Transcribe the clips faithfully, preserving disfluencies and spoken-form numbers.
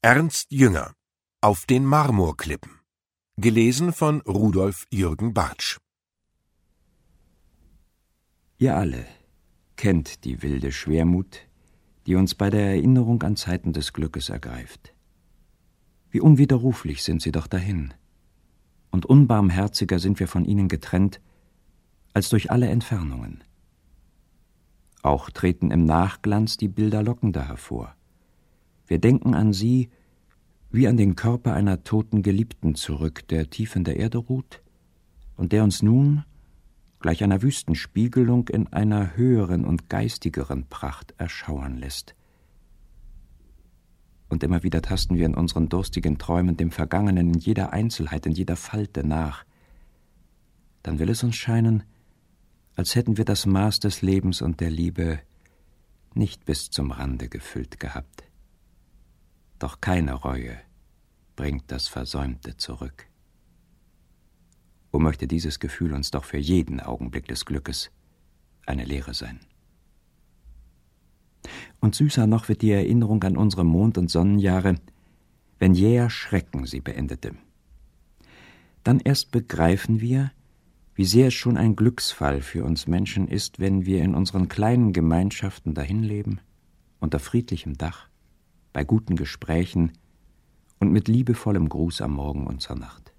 Ernst Jünger: Auf den Marmorklippen. Gelesen von Rudolf Jürgen Bartsch. Ihr alle kennt die wilde Schwermut, die uns bei der Erinnerung an Zeiten des Glückes ergreift. Wie unwiderruflich sind sie doch dahin, und unbarmherziger sind wir von ihnen getrennt, als durch alle Entfernungen. Auch treten im Nachglanz die Bilder lockender hervor. Wir denken an sie wie an den Körper einer toten Geliebten zurück, der tief in der Erde ruht und der uns nun, gleich einer Wüstenspiegelung, in einer höheren und geistigeren Pracht erschauern lässt. Und immer wieder tasten wir in unseren durstigen Träumen dem Vergangenen in jeder Einzelheit, in jeder Falte nach. Dann will es uns scheinen, als hätten wir das Maß des Lebens und der Liebe nicht bis zum Rande gefüllt gehabt. Doch keine Reue bringt das Versäumte zurück. O möchte dieses Gefühl uns doch für jeden Augenblick des Glückes eine Lehre sein. Und süßer noch wird die Erinnerung an unsere Mond- und Sonnenjahre, wenn jäher Schrecken sie beendete. Dann erst begreifen wir, wie sehr es schon ein Glücksfall für uns Menschen ist, wenn wir in unseren kleinen Gemeinschaften dahinleben, unter friedlichem Dach, bei guten Gesprächen und mit liebevollem Gruß am Morgen und zur Nacht.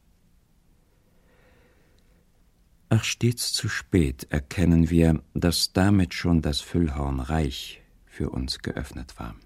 Ach, stets zu spät erkennen wir, dass damit schon das Füllhorn reich für uns geöffnet war.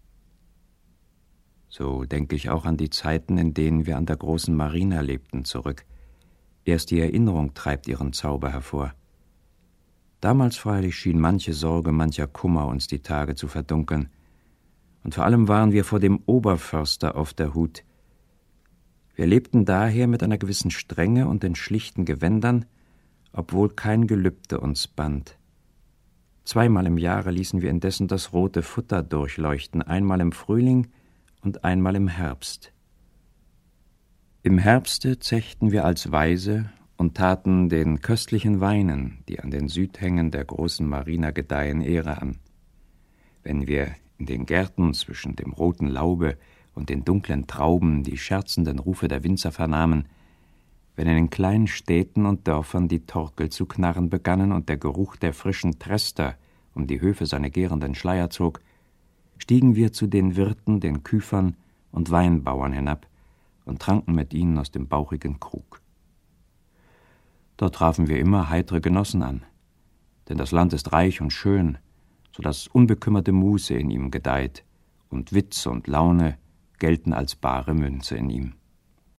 So denke ich auch an die Zeiten, in denen wir an der großen Marina lebten, zurück. Erst die Erinnerung treibt ihren Zauber hervor. Damals freilich schien manche Sorge, mancher Kummer uns die Tage zu verdunkeln. Und vor allem waren wir vor dem Oberförster auf der Hut. Wir lebten daher mit einer gewissen Strenge und in schlichten Gewändern, obwohl kein Gelübde uns band. Zweimal im Jahre ließen wir indessen das rote Futter durchleuchten, einmal im Frühling und einmal im Herbst. Im Herbste zechten wir als Weise und taten den köstlichen Weinen, die an den Südhängen der großen Marina gedeihen, Ehre an. Wenn wir in den Gärten zwischen dem roten Laube und den dunklen Trauben die scherzenden Rufe der Winzer vernahmen, wenn in den kleinen Städten und Dörfern die Torkel zu knarren begannen und der Geruch der frischen Trester um die Höfe seine gärenden Schleier zog, stiegen wir zu den Wirten, den Küfern und Weinbauern hinab und tranken mit ihnen aus dem bauchigen Krug. Dort trafen wir immer heitere Genossen an, denn das Land ist reich und schön, so dass unbekümmerte Muße in ihm gedeiht und Witz und Laune gelten als bare Münze in ihm.